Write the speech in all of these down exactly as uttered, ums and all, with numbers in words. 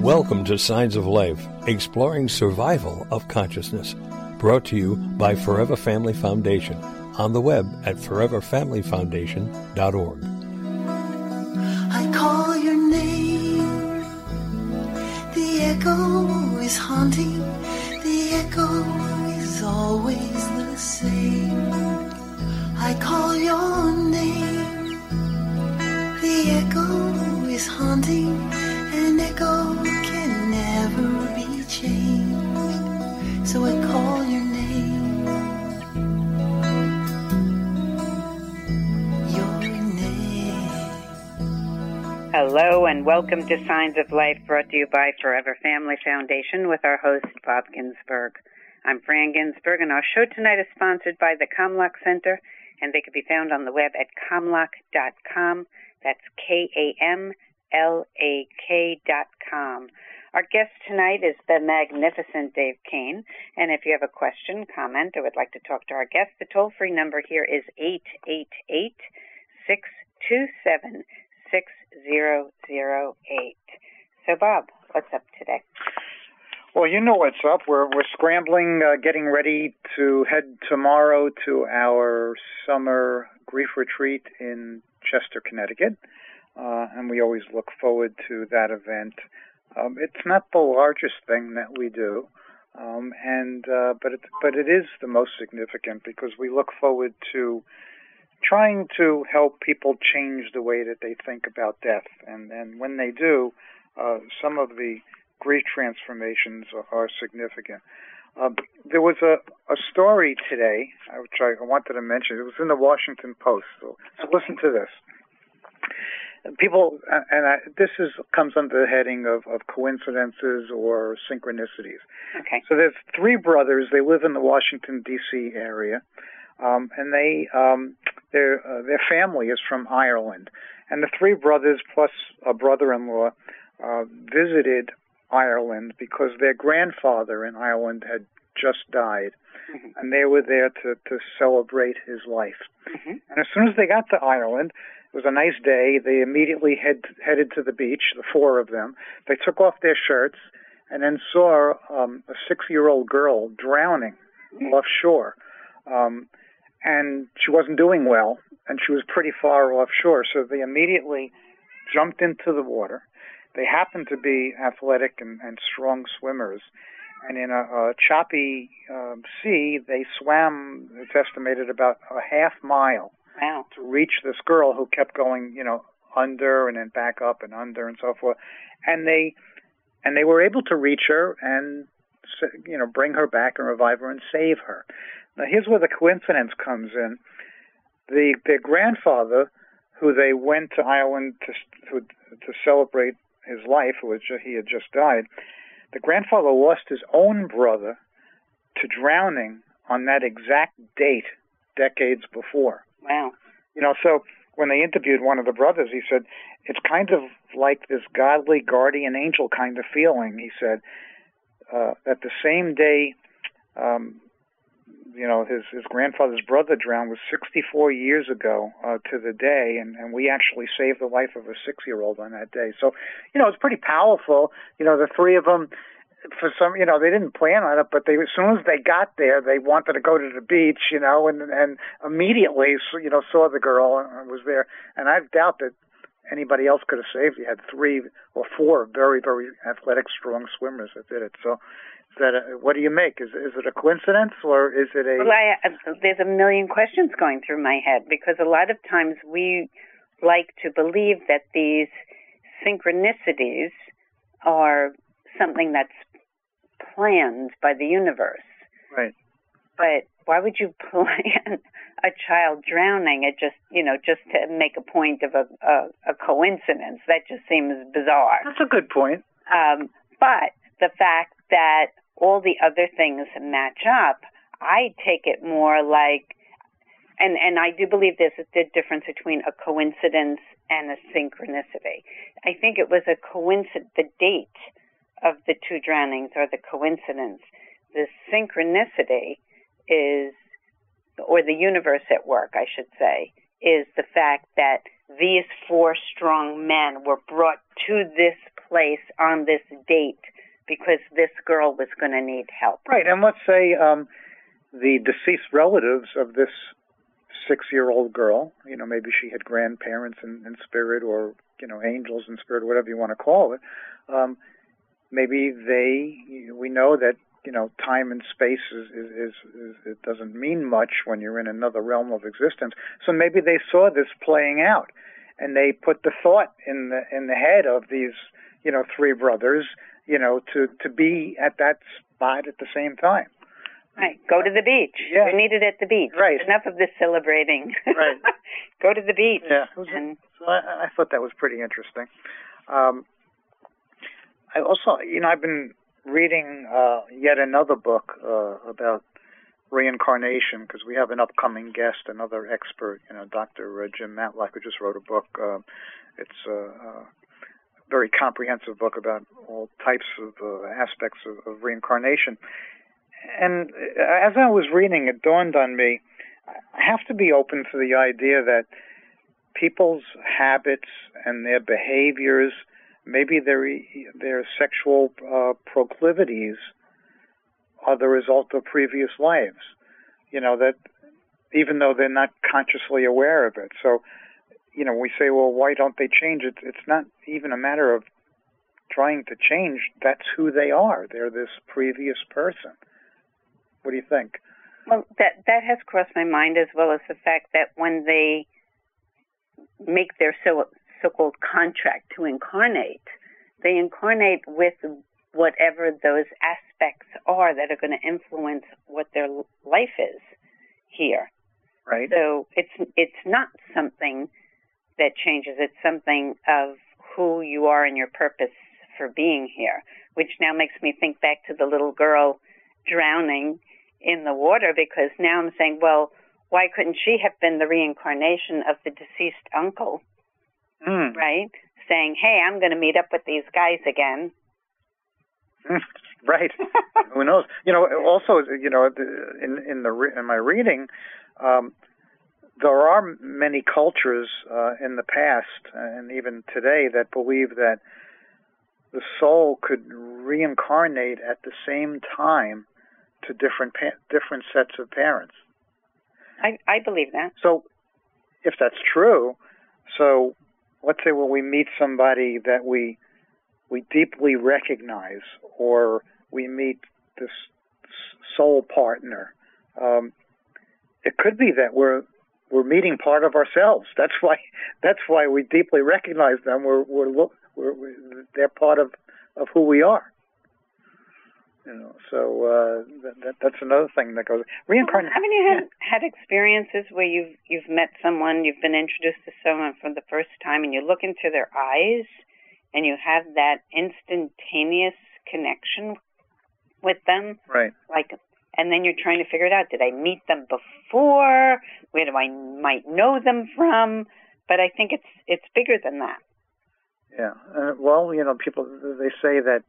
Welcome to Signs of Life, exploring survival of consciousness. Brought to you by Forever Family Foundation, on the web at forever family foundation dot org. I call your name, the echo is haunting, the echo is always the same. I call your name, the echo is haunting, an echo can never be changed, so I call your name, your name. Hello and welcome to Signs of Life, brought to you by Forever Family Foundation with our host, Bob Ginsberg. I'm Fran Ginsberg, and our show tonight is sponsored by the Kamlak Center, and they can be found on the web at kamlak dot com. That's K A M L A K dot com. Our guest tonight is the magnificent Dave Kane, and if you have a question, comment, or would like to talk to our guest, the toll-free number here is eight eight eight, six two seven, six zero zero eight. So, Bob, what's up today? Well, you know what's up. We're we're scrambling, uh, getting ready to head tomorrow to our summer grief retreat in Chester, Connecticut, uh, and we always look forward to that event. Um, it's not the largest thing that we do, um, and uh, but it but it is the most significant because we look forward to trying to help people change the way that they think about death, and and when they do, uh, some of the grief transformations are, are significant. Uh, there was a, a story today, which I wanted to mention. It was in the Washington Post. So, so listen to this. People, and I, this is comes under the heading of, of coincidences or synchronicities. Okay. So there's three brothers. They live in the Washington, D C area, um, and they um, their uh, their family is from Ireland. And the three brothers plus a brother-in-law uh, visited Ireland because their grandfather in Ireland had just died, mm-hmm. and they were there to, to celebrate his life. Mm-hmm. And as soon as they got to Ireland, it was a nice day, they immediately head, headed to the beach, the four of them. They took off their shirts and then saw um, a six-year-old girl drowning mm-hmm. offshore. Um, and she wasn't doing well, and she was pretty far offshore, so they immediately jumped into the water. They happened to be athletic and, and strong swimmers, and in a, a choppy um, sea, they swam, it's estimated, about a half mile wow. to reach this girl who kept going, you know, under and then back up and under and so forth. And they and they were able to reach her and, you know, bring her back and revive her and save her. Now, here's where the coincidence comes in. The their grandfather, who they went to Ireland to to, to celebrate his life, which he had just died, the grandfather lost his own brother to drowning on that exact date decades before. Wow. You know, so when they interviewed one of the brothers, he said, it's kind of like this godly guardian angel kind of feeling, he said, uh, that the same day, um, you know, his, his grandfather's brother drowned was sixty-four years ago uh, to the day, and, and we actually saved the life of a six-year-old on that day. So, you know, it's pretty powerful. You know, the three of them, for some, you know, they didn't plan on it, but they, as soon as they got there, they wanted to go to the beach, you know, and and immediately, you know, saw the girl and was there. And I doubt that anybody else could have saved. You had three or four very, very athletic, strong swimmers that did it. So, is that a, what do you make? Is is it a coincidence or is it a? Well, I, there's a million questions going through my head because a lot of times we like to believe that these synchronicities are something that's planned by the universe. Right. But why would you plan a child drowning at just, you know, just to make a point of a, a, a coincidence? That just seems bizarre. That's a good point. Um, but the fact that all the other things match up, I take it more like, and, and I do believe there's a difference between a coincidence and a synchronicity. I think it was a coincidence, the date of the two drownings or the coincidence. The synchronicity is, or the universe at work, I should say, is the fact that these four strong men were brought to this place on this date because this girl was going to need help. Right, and let's say um, the deceased relatives of this six-year-old girl, you know, maybe she had grandparents in, in spirit or, you know, angels in spirit, whatever you want to call it. Um, maybe they, we know that, you know, time and space is, is, is, is, it doesn't mean much when you're in another realm of existence. So maybe they saw this playing out, and they put the thought in the in the head of these, you know, three brothers, you know, to, to be at that spot at the same time. Right. Go to the beach. Yeah. You need it at the beach. Right. Enough of this celebrating. Right. Go to the beach. Yeah. Was, and, so I, I thought that was pretty interesting. Um, I also, you know, I've been reading uh, yet another book uh, about reincarnation because we have an upcoming guest, another expert, you know, Doctor Jim Matlock, who just wrote a book. Uh, it's a, a very comprehensive book about all types of uh, aspects of, of reincarnation. And as I was reading, it dawned on me, I have to be open to the idea that people's habits and their behaviors, maybe their their sexual uh, proclivities, are the result of previous lives. You know, that even though they're not consciously aware of it. So, you know, we say, well, why don't they change it? It's not even a matter of trying to change. That's who they are. They're this previous person. What do you think? Well, that that has crossed my mind, as well as the fact that when they make their so, so-called contract to incarnate, they incarnate with whatever those aspects are that are going to influence what their life is here. Right. So it's it's not something that changes. It's something of who you are and your purpose for being here, which now makes me think back to the little girl drowning in the water, because now I'm saying, well, why couldn't she have been the reincarnation of the deceased uncle, mm. right? Saying, hey, I'm going to meet up with these guys again. Right. Who knows? You know, also, you know, in in the in my reading, um, there are many cultures uh, in the past and even today that believe that the soul could reincarnate at the same time to different pa- different sets of parents. I, I believe that. So, if that's true, so let's say when we meet somebody that we we deeply recognize, or we meet this soul partner, um, it could be that we're we're meeting part of ourselves. That's why that's why we deeply recognize them. We're we're, look, we're, we're they're part of, of who we are. You know, so uh, that, that, that's another thing that goes. Reincarnation. Haven't you had, had experiences where you've you've met someone, you've been introduced to someone for the first time, and you look into their eyes, and you have that instantaneous connection with them, right? Like, and then you're trying to figure it out. Did I meet them before? Where do I might know them from? But I think it's it's bigger than that. Yeah. Uh, well, you know, people they say that.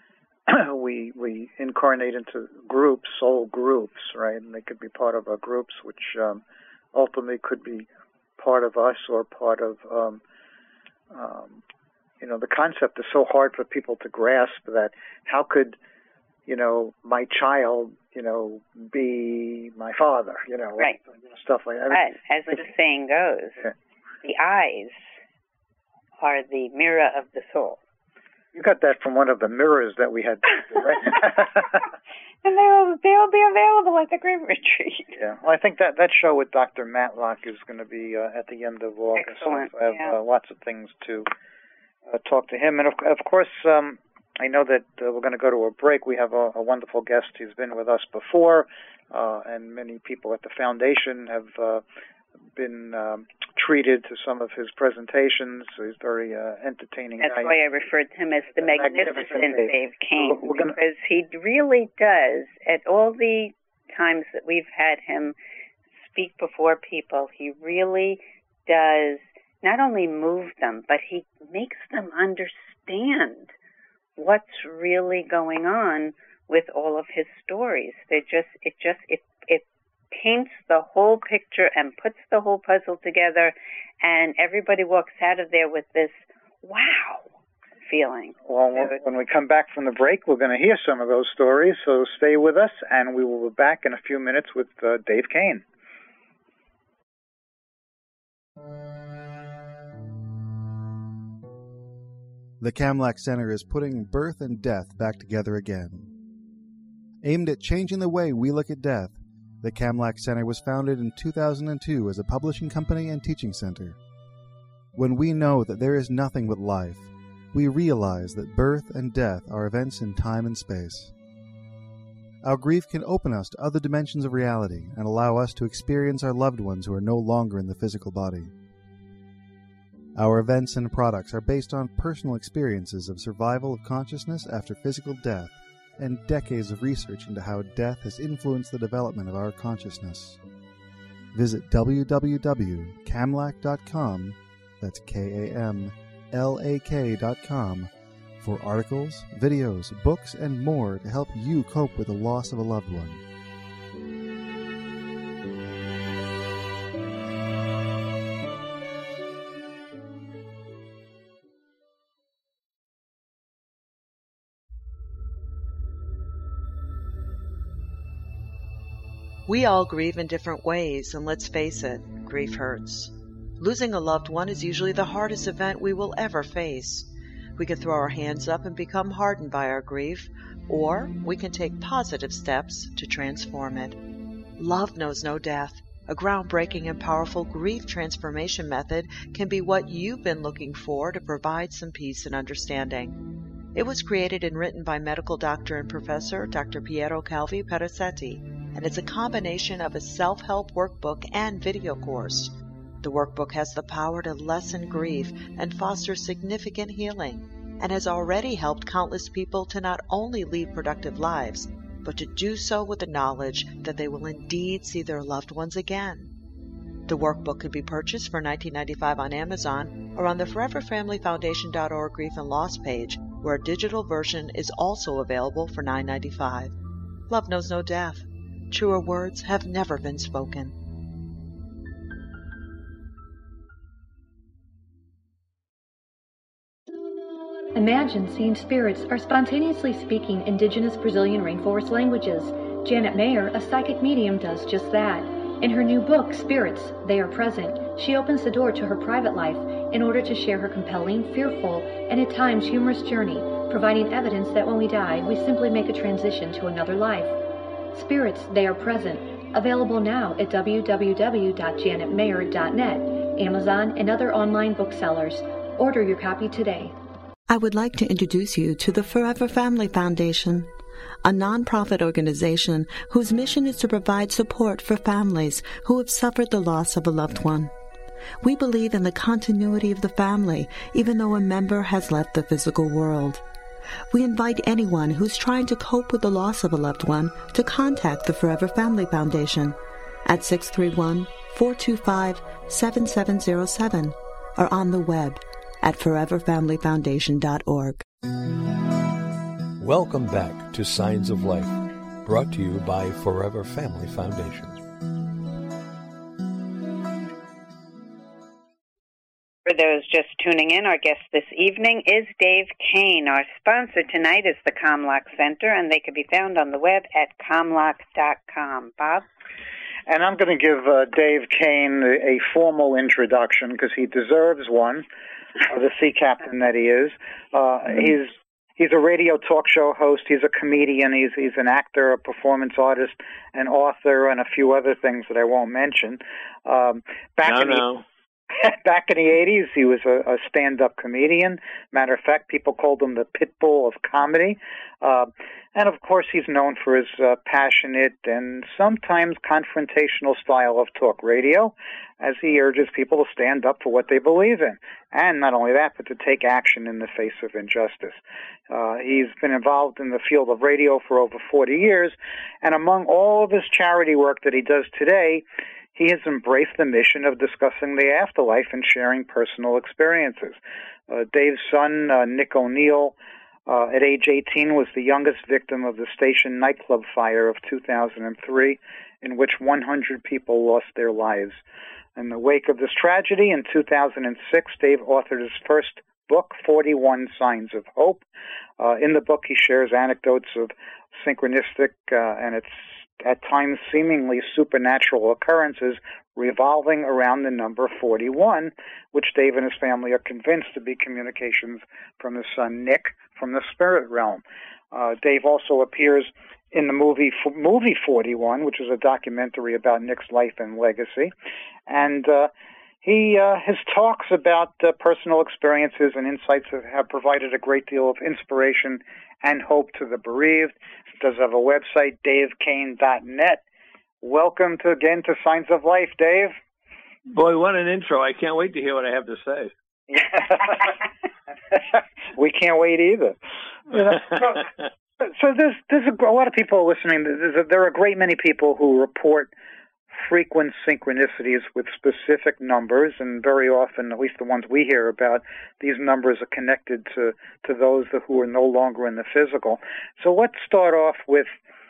we we incarnate into groups, soul groups, right? And they could be part of our groups, which um, ultimately could be part of us or part of, um, um, you know, the concept is so hard for people to grasp that how could, you know, my child, you know, be my father, you know, right. stuff like that. Right. As the saying goes, yeah. The eyes are the mirror of the soul. You got that from one of the mirrors that we had, right? And they'll they'll be available at the Grief Retreat. Yeah, well, I think that that show with Doctor Matlock is going to be uh, at the end of August. Excellent. So I have yeah. uh, lots of things to uh, talk to him, and of, of course, um, I know that uh, we're going to go to a break. We have a, a wonderful guest who's been with us before, uh, and many people at the foundation have uh, been um, treated to some of his presentations. He's very uh, entertaining. That's guy. why I referred to him as the, the Magnificent, Magnificent Dave King, so gonna, because he really does, at all the times that we've had him speak before people, he really does not only move them, but he makes them understand what's really going on with all of his stories. They just, it just, it, it paints the whole picture and puts the whole puzzle together, and everybody walks out of there with this wow feeling. Well, when we come back from the break, we're going to hear some of those stories, so stay with us, and we will be back in a few minutes with uh, Dave Kane. The Kamlach Center is putting birth and death back together again. Aimed at changing the way we look at death, the Kamlach Center was founded in two thousand two as a publishing company and teaching center. When we know that there is nothing but life, we realize that birth and death are events in time and space. Our grief can open us to other dimensions of reality and allow us to experience our loved ones who are no longer in the physical body. Our events and products are based on personal experiences of survival of consciousness after physical death and decades of research into how death has influenced the development of our consciousness. Visit w w w dot kamlach dot com, that's K A M L A K dot com, for articles, videos, books, and more to help you cope with the loss of a loved one. We all grieve in different ways, and let's face it, grief hurts. Losing a loved one is usually the hardest event we will ever face. We can throw our hands up and become hardened by our grief, or we can take positive steps to transform it. Love knows no death. A groundbreaking and powerful grief transformation method can be what you've been looking for to provide some peace and understanding. It was created and written by medical doctor and professor Doctor Piero Calvi Perazzetti, and it's a combination of a self-help workbook and video course. The workbook has the power to lessen grief and foster significant healing, and has already helped countless people to not only lead productive lives, but to do so with the knowledge that they will indeed see their loved ones again. The workbook could be purchased for nineteen ninety-five dollars on Amazon or on the forever family foundation dot org Grief and Loss page, where a digital version is also available for nine ninety-five. Love knows no death. Truer words have never been spoken. Imagine seeing spirits or spontaneously speaking indigenous Brazilian rainforest languages. Janet Mayer, a psychic medium, does just that. In her new book, Spirits, They Are Present, she opens the door to her private life in order to share her compelling, fearful, and at times humorous journey, providing evidence that when we die, we simply make a transition to another life. Spirits, They Are Present, available now at w w w dot janet mayer dot net, Amazon, and other online booksellers. Order your copy today. I would like to introduce you to the Forever Family Foundation, a nonprofit organization whose mission is to provide support for families who have suffered the loss of a loved one. We believe in the continuity of the family, even though a member has left the physical world. We invite anyone who's trying to cope with the loss of a loved one to contact the Forever Family Foundation at six three one, four two five, seven seven zero seven or on the web at forever family foundation dot org. Welcome back to Signs of Life, brought to you by Forever Family Foundation. For those just tuning in, our guest this evening is Dave Kane. Our sponsor tonight is the Kamlach Center, and they can be found on the web at kamlach dot com. Bob? And I'm going to give uh, Dave Kane a formal introduction because he deserves one, uh, the sea captain that he is. Uh, he's he's a radio talk show host. He's a comedian. He's he's an actor, a performance artist, an author, and a few other things that I won't mention. Um, back no, in the, no. Back in the eighties, he was a, a stand-up comedian. Matter of fact, people called him the pit bull of comedy. Uh, and, of course, he's known for his uh, passionate and sometimes confrontational style of talk radio, as he urges people to stand up for what they believe in. And not only that, but to take action in the face of injustice. Uh, he's been involved in the field of radio for over forty years, and among all of his charity work that he does today, he has embraced the mission of discussing the afterlife and sharing personal experiences. Uh, Dave's son, uh, Nick O'Neill, uh, at age eighteen, was the youngest victim of the station nightclub fire of two thousand three, in which one hundred people lost their lives. In the wake of this tragedy, in two thousand six, Dave authored his first book, forty-one Signs of Hope. Uh, in the book, he shares anecdotes of synchronistic uh, and it's at times seemingly supernatural occurrences revolving around the number forty-one, which Dave and his family are convinced to be communications from his son Nick from the spirit realm. Uh, Dave also appears in the movie movie forty-one, which is a documentary about Nick's life and legacy. And uh, he uh, his talks about uh, personal experiences and insights have, have provided a great deal of inspiration and hope to the bereaved. He does have a website, dave kane dot net. Welcome to again to Signs of Life, Dave. Boy, what an intro. I can't wait to hear what I have to say. We can't wait either. You know, so, so there's, there's a, a lot of people listening. There's a, there are a great many people who report frequent synchronicities with specific numbers, and very often, at least the ones we hear about, these numbers are connected to, to those who are no longer in the physical. So let's start off with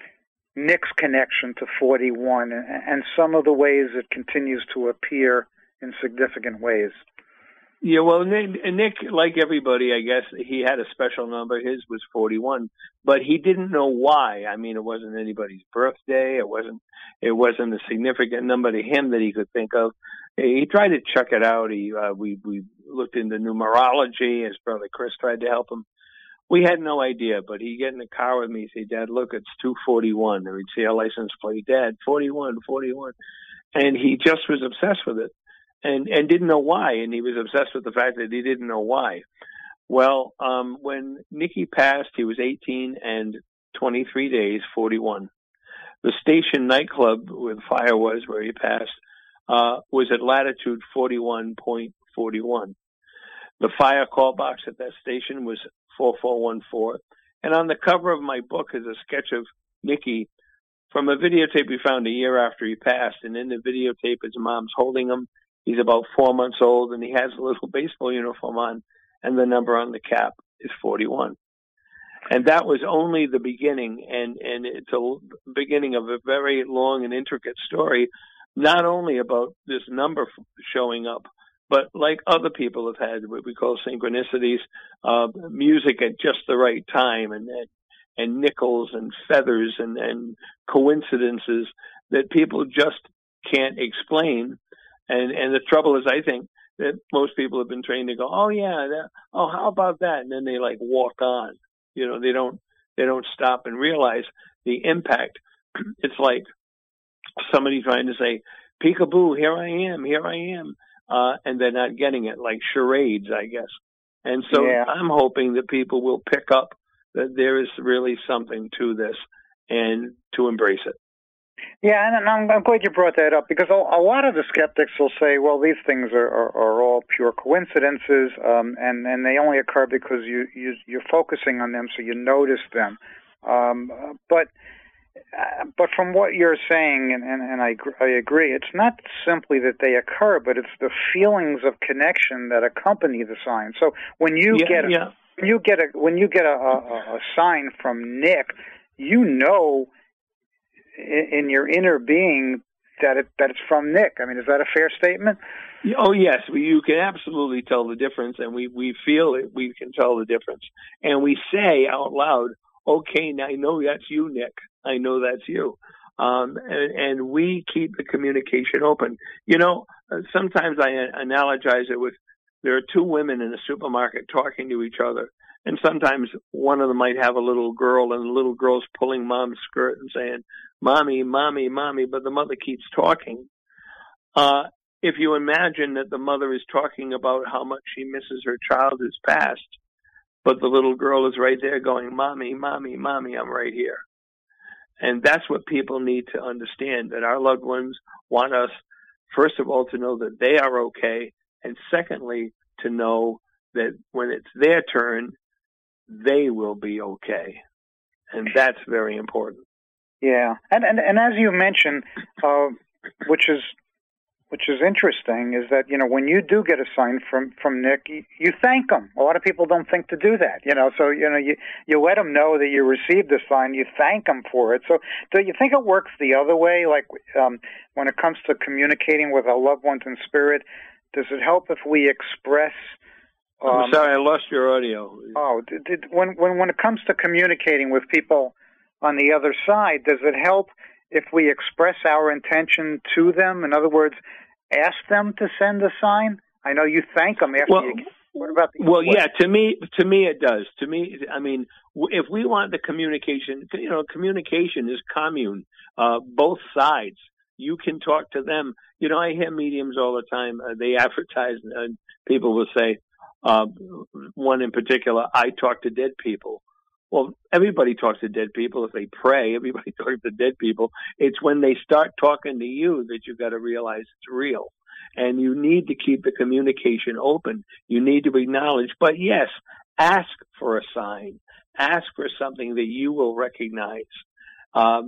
Nick's connection to forty-one and, and some of the ways it continues to appear in significant ways. Yeah, well, Nick, Nick, like everybody, I guess, he had a special number. His was forty-one, but he didn't know why. I mean, it wasn't anybody's birthday. It wasn't It wasn't a significant number to him that he could think of. He tried to check it out. He uh, we, we looked into numerology. His brother Chris tried to help him. We had no idea, but he'd get in the car with me and say, Dad, look, it's two forty-one. Or he'd see a license plate, Dad, forty-one, forty-one. And he just was obsessed with it and, and didn't know why. And he was obsessed with the fact that he didn't know why. Well, um, when Nicky passed, he was eighteen and twenty-three days, forty-one. The station nightclub where the fire was, where he passed, uh, was at latitude forty-one point four one. The fire call box at that station was four four one four. And on the cover of my book is a sketch of Nicky from a videotape we found a year after he passed. And in the videotape, his mom's holding him. He's about four months old, and he has a little baseball uniform on, and the number on the cap is forty-one. And that was only the beginning, and, and it's a beginning of a very long and intricate story, not only about this number showing up, but like other people have had what we call synchronicities, uh, music at just the right time, and and, and nickels and feathers and, and coincidences that people just can't explain. And and the trouble is, I think, that most people have been trained to go, oh, yeah, that, oh, how about that? And then they, like, walk on. You know, they don't they don't stop and realize the impact. It's like somebody trying to say, peekaboo, here I am, here I am. Uh, and they're not getting it, like charades, I guess. And so yeah. I'm hoping that people will pick up that there is really something to this and to embrace it. Yeah, and I'm, I'm glad you brought that up, because a, a lot of the skeptics will say, well, these things are, are, are all pure coincidences, um, and, and they only occur because you, you, you're focusing on them, so you notice them. Um, but uh, but from what you're saying, and, and, and I, I agree, it's not simply that they occur, but it's the feelings of connection that accompany the sign. So when you yeah, get yeah. when you get a when you get a, a, a sign from Nick, you know in your inner being that it that it's from Nick. I mean, is that a fair statement? Oh, yes. You can absolutely tell the difference, and we, we feel it. We can tell the difference. And we say out loud, okay, now I know that's you, Nick. I know that's you. Um, and, and we keep the communication open. You know, sometimes I analogize it with there are two women in a supermarket talking to each other. And sometimes one of them might have a little girl, and the little girl's pulling mom's skirt and saying, Mommy, Mommy, Mommy, but the mother keeps talking. Uh, if you imagine that the mother is talking about how much she misses her child who's passed, but the little girl is right there going, Mommy, Mommy, Mommy, I'm right here. And that's what people need to understand, that our loved ones want us, first of all, to know that they are okay, and secondly, to know that when it's their turn, they will be okay. And that's very important. Yeah. And and, and as you mentioned, uh, which is which is interesting, is that, you know, when you do get a sign from, from Nick, you, you thank him. A lot of people don't think to do that, you know. So, you know, you, you let him know that you received the sign, you thank him for it. So do you think it works the other way? Like um, when it comes to communicating with our loved ones in spirit, does it help if we express Um, I'm sorry, I lost your audio. Oh, did, did, when when when it comes to communicating with people on the other side, does it help if we express our intention to them? In other words, ask them to send a sign. I know you thank them after well, you. What about the well, yeah. To me, to me, it does. To me, I mean, if we want the communication, you know, communication is commune. Uh, both sides. You can talk to them. You know, I hear mediums all the time. Uh, they advertise, and people will say, uh, one in particular, I talk to dead people. Well, everybody talks to dead people. If they pray, everybody talks to dead people. It's when they start talking to you that you've got to realize it's real. And you need to keep the communication open. You need to acknowledge. But yes, ask for a sign. Ask for something that you will recognize. Um,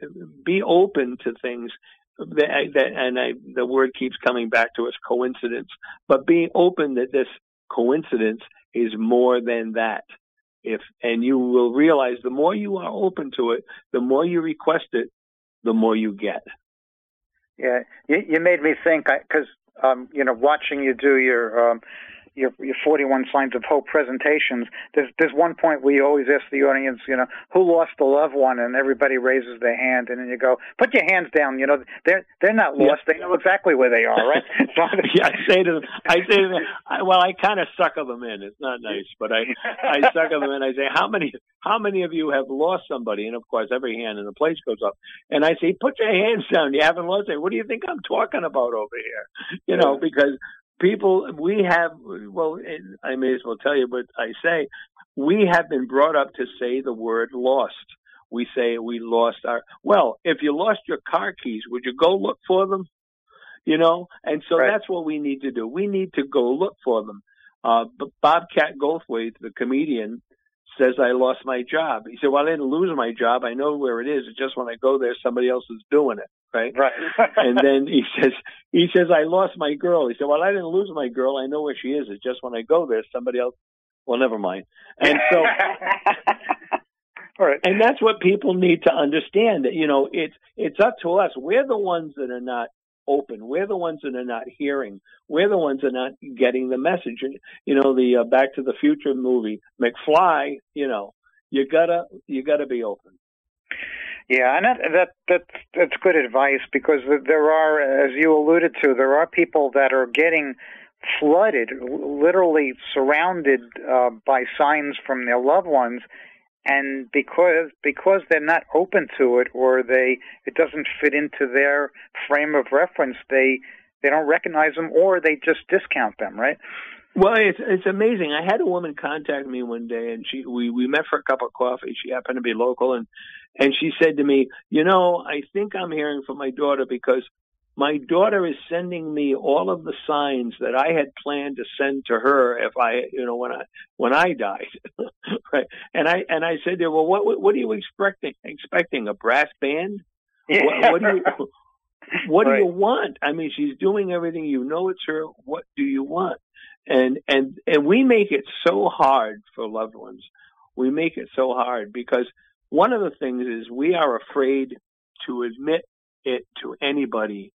be open to things that, that and I, the word keeps coming back to us, coincidence. But being open that this coincidence is more than that. If and you will realize the more you are open to it, the more you request it, the more you get. Yeah, you, you made me think because um, you know, watching you do your um, your your forty-one Signs of Hope presentations. There's there's one point where you always ask the audience, you know, who lost a loved one, and everybody raises their hand, and then you go, put your hands down. You know, they're they're not lost. Yeah. They know exactly where they are, right? So, yeah, I say to them, I say to them, I, well, I kind of sucker them in. It's not nice, but I I sucker them in. I say, how many how many of you have lost somebody? And of course, every hand in the place goes up. And I say, put your hands down. You haven't lost it. What do you think I'm talking about over here? You know, because people, we have, well, I may as well tell you what I say. We have been brought up to say the word lost. We say we lost our, well, if you lost your car keys, would you go look for them? You know, and so right. That's what we need to do. We need to go look for them. Uh, but Bobcat Goldthwait, the comedian, says, I lost my job. He said, well, I didn't lose my job. I know where it is. It's just when I go there, somebody else is doing it. Right. Right. And then he says, he says, I lost my girl. He said, well, I didn't lose my girl. I know where she is. It's just when I go there, somebody else. Well, never mind. And so, all right. And that's what people need to understand, that, you know, it's, it's up to us. We're the ones that are not open. We're the ones that are not hearing. We're the ones that are not getting the message. And, you know, the uh, Back to the Future movie, McFly, you know, you gotta, you gotta be open. Yeah, and that, that that's that's good advice, because there are, as you alluded to, there are people that are getting flooded, literally surrounded uh, by signs from their loved ones, and because because they're not open to it, or they it doesn't fit into their frame of reference, they they don't recognize them, or they just discount them, right? Well, it's it's amazing. I had a woman contact me one day, and she we, we met for a cup of coffee. She happened to be local, and and she said to me, you know, I think I'm hearing from my daughter, because my daughter is sending me all of the signs that I had planned to send to her if I, you know, when I when I died, right? And I and I said to her, well, what what are you expecting? Expecting a brass band? Yeah. What, what do you what right. do you want? I mean, she's doing everything. You know, it's her. What do you want? And and and we make it so hard for loved ones. We make it so hard because one of the things is we are afraid to admit it to anybody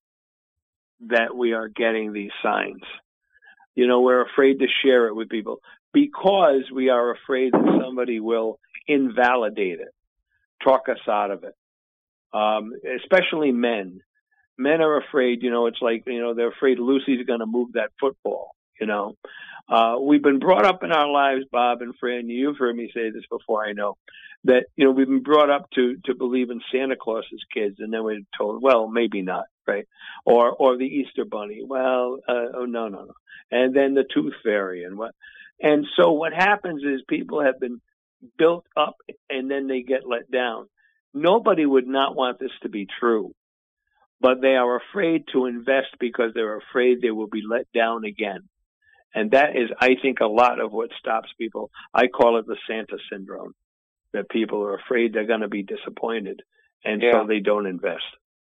that we are getting these signs. You know, we're afraid to share it with people because we are afraid that somebody will invalidate it, talk us out of it. Um, especially men. Men are afraid, you know, it's like, you know, they're afraid Lucy's going to move that football. You know, uh, we've been brought up in our lives, Bob and Fran, you've heard me say this before, I know, that, you know, we've been brought up to, to believe in Santa Claus as kids, and then we're told, well, maybe not, right? Or, or the Easter Bunny. Well, uh, oh, no, no, no. And then the Tooth Fairy and what. And so what happens is people have been built up and then they get let down. Nobody would not want this to be true, but they are afraid to invest because they're afraid they will be let down again. And that is, I think, a lot of what stops people. I call it the Santa syndrome, that people are afraid they're going to be disappointed, and yeah. so they don't invest.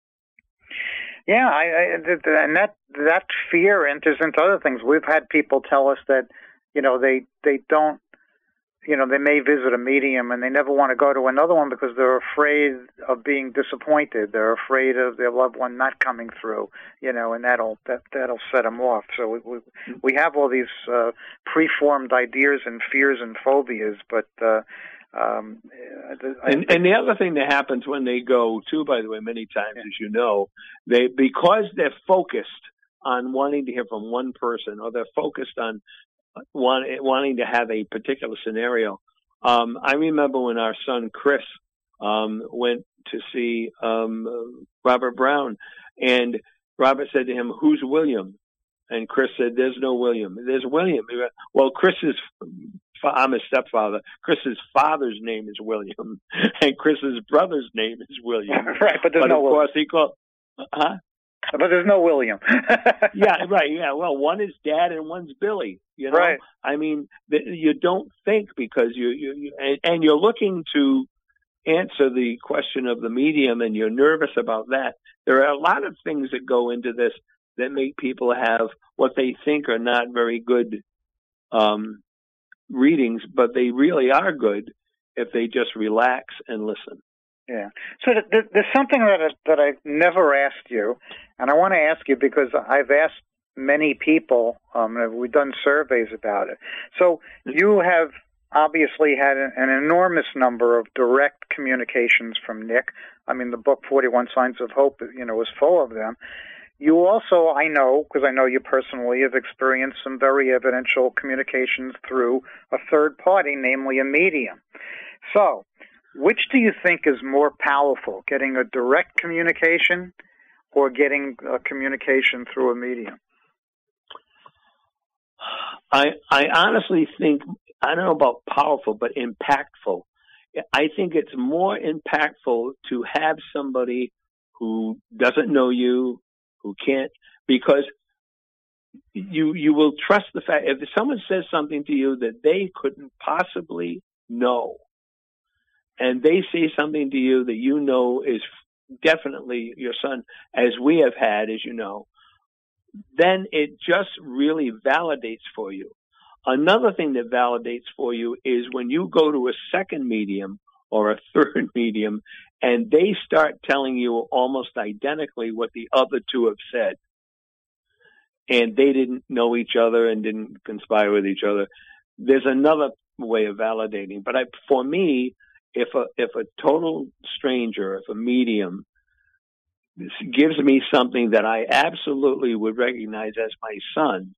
Yeah, I, I, and that that fear enters into other things. We've had people tell us that, you know, they they don't, you know, they may visit a medium and they never want to go to another one because they're afraid of being disappointed. They're afraid of their loved one not coming through, you know, and that'll that that'll set them off. So we we, we have all these uh, preformed ideas and fears and phobias, but. Uh, Um, I, and, and the other thing that happens when they go too, by the way, many times, yeah. as you know, they because they're focused on wanting to hear from one person, or they're focused on want, wanting to have a particular scenario. Um, I remember when our son Chris um, went to see um, Robert Brown, and Robert said to him, "Who's William?" And Chris said, "There's no William. There's William." Well, Chris is. I'm his stepfather. Chris's father's name is William, and Chris's brother's name is William. Right, but there's but no. Of course, he called. Huh? But there's no William. Yeah, right. Yeah. Well, one is Dad and one's Billy. You know. Right. I mean, you don't think because you you, you and, and you're looking to answer the question of the medium, and you're nervous about that. There are a lot of things that go into this that make people have what they think are not very good. Um, readings, but they really are good if they just relax and listen. Yeah. So th- there's something that I, that I've never asked you, and I want to ask you because I've asked many people, um, and we've done surveys about it. So you have obviously had an, an enormous number of direct communications from Nick. I mean, the book forty-one Signs of Hope, you know, is full of them. You also, I know, because I know you personally, have experienced some very evidential communications through a third party, namely a medium. So, which do you think is more powerful, getting a direct communication or getting a communication through a medium? I I honestly think, I don't know about powerful, but impactful. I think it's more impactful to have somebody who doesn't know you, who can't, because you you will trust the fact, if someone says something to you that they couldn't possibly know, and they say something to you that you know is definitely your son, as we have had, as you know, then it just really validates for you. Another thing that validates for you is when you go to a second medium or a third medium, and they start telling you almost identically what the other two have said, and they didn't know each other and didn't conspire with each other. There's another way of validating. But I, for me, if a if a total stranger, if a medium gives me something that I absolutely would recognize as my son,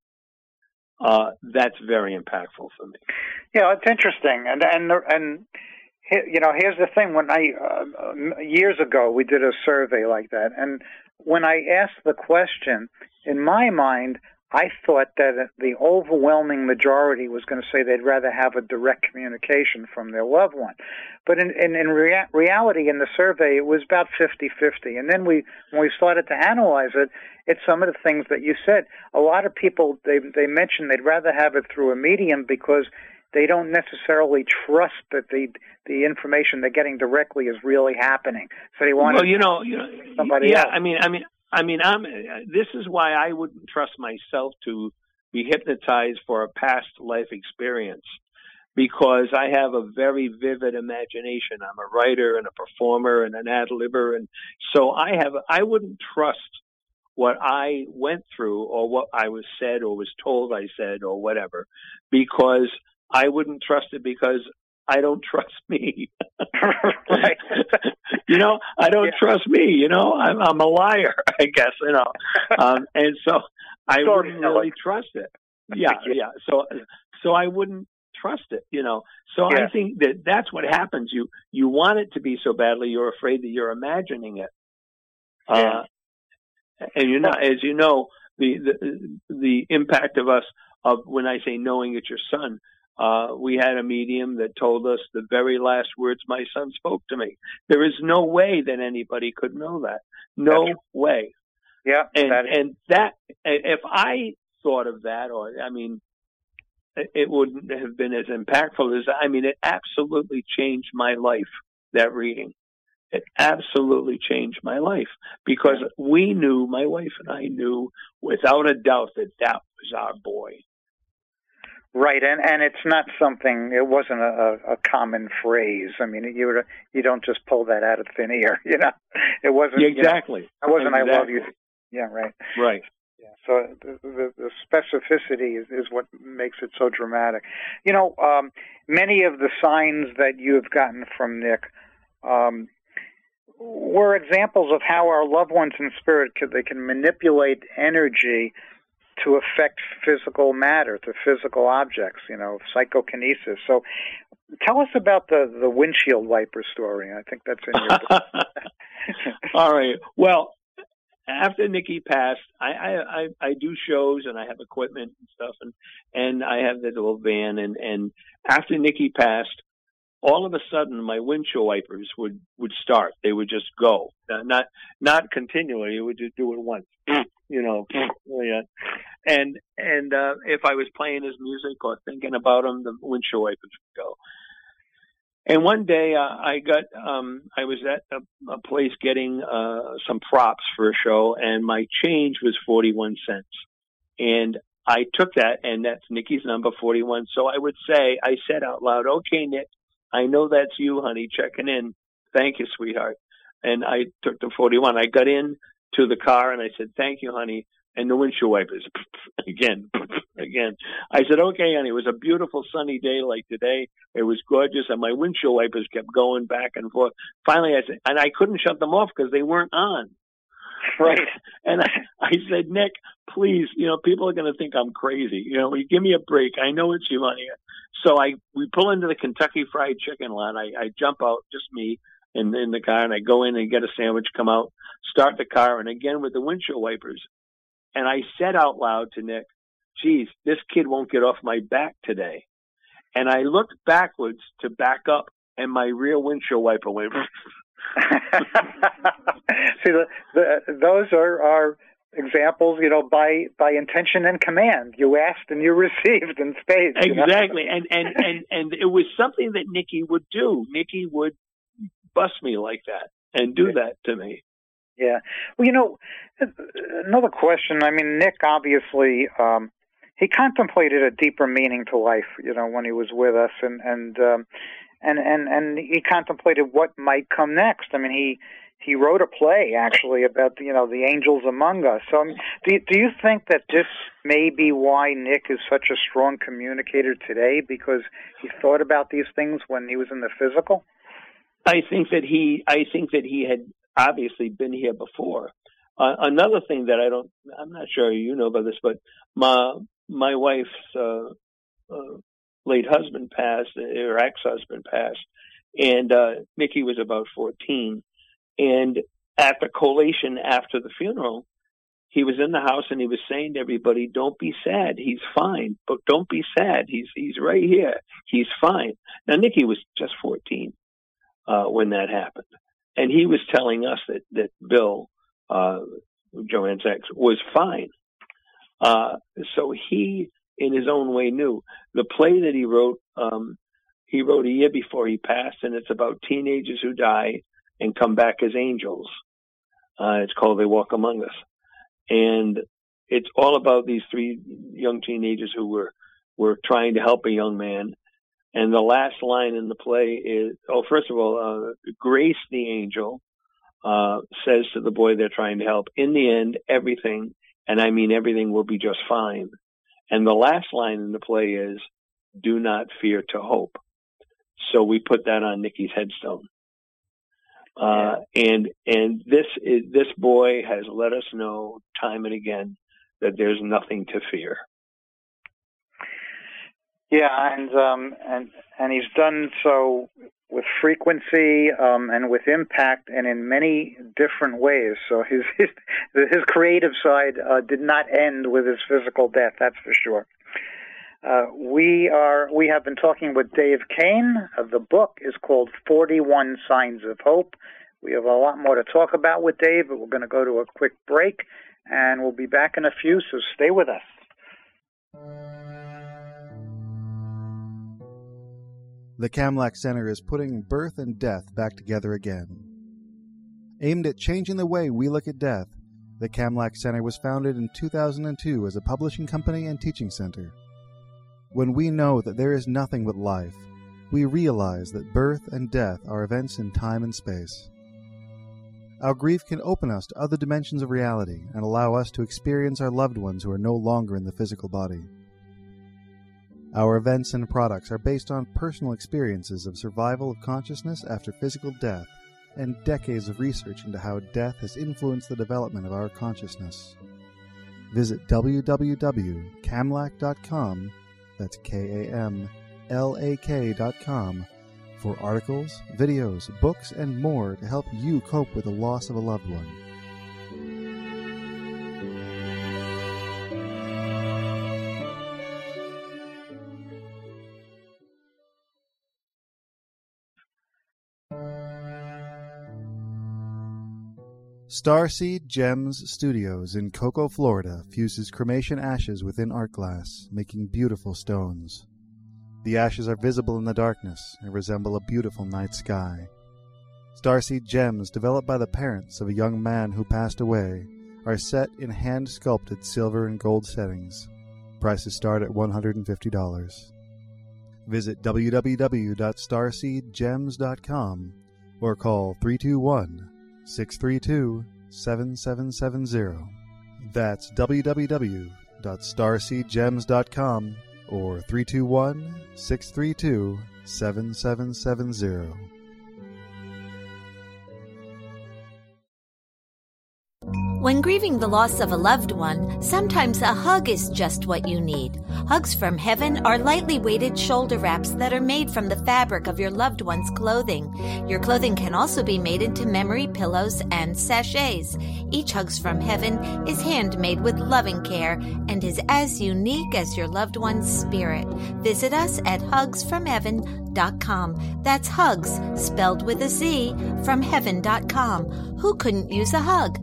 uh, that's very impactful for me. Yeah, it's interesting, and and and. You know, here's the thing. When I, uh, years ago, we did a survey like that. And when I asked the question, in my mind, I thought that the overwhelming majority was going to say they'd rather have a direct communication from their loved one. But in, in, in rea- reality, in the survey, it was about fifty-fifty. And then we, when we started to analyze it, it's some of the things that you said. A lot of people, they, they mentioned they'd rather have it through a medium because they don't necessarily trust that the the information they're getting directly is really happening. So they want well, to you know, you know, somebody yeah. else. I mean, I mean, I mean, I'm. This is why I wouldn't trust myself to be hypnotized for a past life experience, because I have a very vivid imagination. I'm a writer and a performer and an ad-libber, and so I have. I wouldn't trust what I went through or what I was said or was told I said or whatever, because I wouldn't trust it because I don't trust me. Right. You know, I don't yeah. trust me. You know, I'm, I'm a liar, I guess, you know. Um, and so I Sorry, wouldn't really trust it. Yeah, yeah. So so I wouldn't trust it, you know. So yeah. I think that that's what happens. You you want it to be so badly, you're afraid that you're imagining it. Yeah. Uh, and you're not, as you know, the, the the impact of us, of when I say knowing it's your son, Uh, we had a medium that told us the very last words my son spoke to me. There is no way that anybody could know that. No That's way. Yeah. And that is- and that, if I thought of that, or, I mean, it wouldn't have been as impactful as, I mean, it absolutely changed my life, that reading. It absolutely changed my life, because we knew, my wife and I knew without a doubt, that that was our boy. Right, and and it's not something. It wasn't a, a common phrase. I mean, you you don't just pull that out of thin air. You know, it wasn't yeah, exactly. You know, it wasn't. Exactly. I love you. Yeah, right. Right. Yeah. So the, the, the specificity is, is what makes it so dramatic. You know, um, many of the signs that you have gotten from Nick um, were examples of how our loved ones in spirit could they can manipulate energy to affect physical matter, to physical objects, you know, psychokinesis. So tell us about the, the windshield wiper story. I think that's in your book. All right. Well, after Nikki passed, I, I, I, I do shows and I have equipment and stuff, and, and I have the little van. And, and after Nikki passed, all of a sudden my windshield wipers would, would start. They would just go, not not continually. It would just do it once, you know. Yeah. And and uh, if I was playing his music or thinking about him, the windshield wipers would go. And one day uh, I got um, I was at a, a place getting uh, some props for a show, and my change was forty-one cents. And I took that, and that's Nikki's number, forty-one. So I would say, I said out loud, "Okay, Nick, I know that's you, honey, checking in. Thank you, sweetheart." And I took the forty-one. I got in to the car and I said, "Thank you, honey." And the windshield wipers, again, again. I said, "Okay, honey." It was a beautiful sunny day like today. It was gorgeous. And my windshield wipers kept going back and forth. Finally, I said, and I couldn't shut them off because they weren't on. Right. And I, I said, "Nick, please, you know, people are going to think I'm crazy. You know, give me a break. I know it's you, honey." So I, we pull into the Kentucky Fried Chicken lot. I, I jump out, just me, in, in the car, and I go in and get a sandwich, come out, start the car, and again with the windshield wipers. And I said out loud to Nick, "Geez, this kid won't get off my back today." And I looked backwards to back up, and my rear windshield wiper went. See, the, the, those are, are examples, you know, by, by intention and command. You asked and you received in spades. Exactly. You know? and, and, and, and it was something that Nikki would do. Nikki would bust me like that and do that to me. Yeah. Well, you know, another question. I mean, Nick obviously, um, he contemplated a deeper meaning to life, you know, when he was with us, and, and, um, and, and, and he contemplated what might come next. I mean, he, he wrote a play actually about, you know, the angels among us. So, um, do, do you think that this may be why Nick is such a strong communicator today, because he thought about these things when he was in the physical? I think that he, I think that he had obviously been here before. Uh, another thing that I don't, I'm not sure you know about this, but my, my wife's, uh, uh, late husband passed, her ex-husband passed, and, uh, Nikki was about fourteen. And at the collation after the funeral, he was in the house and he was saying to everybody, "Don't be sad. He's fine, but don't be sad. He's, he's right here. He's fine." Now, Nikki was just fourteen, uh, when that happened. And he was telling us that, that Bill, uh, Joanne's ex, was fine. Uh, so he, in his own way, knew. The play that he wrote, um, he wrote a year before he passed, and it's about teenagers who die and come back as angels. Uh, it's called They Walk Among Us. And it's all about these three young teenagers who were, were trying to help a young man. And the last line in the play is, oh, first of all, uh, Grace the angel uh, says to the boy they're trying to help, "In the end, everything, and I mean everything, will be just fine." And the last line in the play is, "Do not fear to hope." So we put that on Nikki's headstone. Uh, and, and this is, this boy has let us know time and again that there's nothing to fear. Yeah, and um, and and he's done so with frequency um, and with impact, and in many different ways. So his his, his creative side uh, did not end with his physical death. That's for sure. Uh, we are we have been talking with Dave Kane. Uh, the book is called forty-one Signs of Hope. We have a lot more to talk about with Dave, but we're going to go to a quick break, and we'll be back in a few. So stay with us. The Kamlach Center is putting birth and death back together again. Aimed at changing the way we look at death, the Kamlach Center was founded in two thousand two as a publishing company and teaching center. When we know that there is nothing but life, we realize that birth and death are events in time and space. Our grief can open us to other dimensions of reality and allow us to experience our loved ones who are no longer in the physical body. Our events and products are based on personal experiences of survival of consciousness after physical death and decades of research into how death has influenced the development of our consciousness. Visit w w w dot kamlak dot com, that's K A M L A K dot com, for articles, videos, books, and more to help you cope with the loss of a loved one. Starseed Gems Studios in Cocoa, Florida fuses cremation ashes within art glass, making beautiful stones. The ashes are visible in the darkness and resemble a beautiful night sky. Starseed Gems, developed by the parents of a young man who passed away, are set in hand-sculpted silver and gold settings. Prices start at one hundred fifty dollars. Visit w w w dot starseed gems dot com or call three two one, six three two, seven seven seven zero. That's w w w dot starseed gems dot com or three two one, six three two, seven seven seven zero. When grieving the loss of a loved one, sometimes a hug is just what you need. Hugs from Heaven are lightly weighted shoulder wraps that are made from the fabric of your loved one's clothing. Your clothing can also be made into memory pillows and sachets. Each Hugs from Heaven is handmade with loving care and is as unique as your loved one's spirit. Visit us at hugs from heaven dot com. That's Hugs, spelled with a Z, from heaven dot com. Who couldn't use a hug?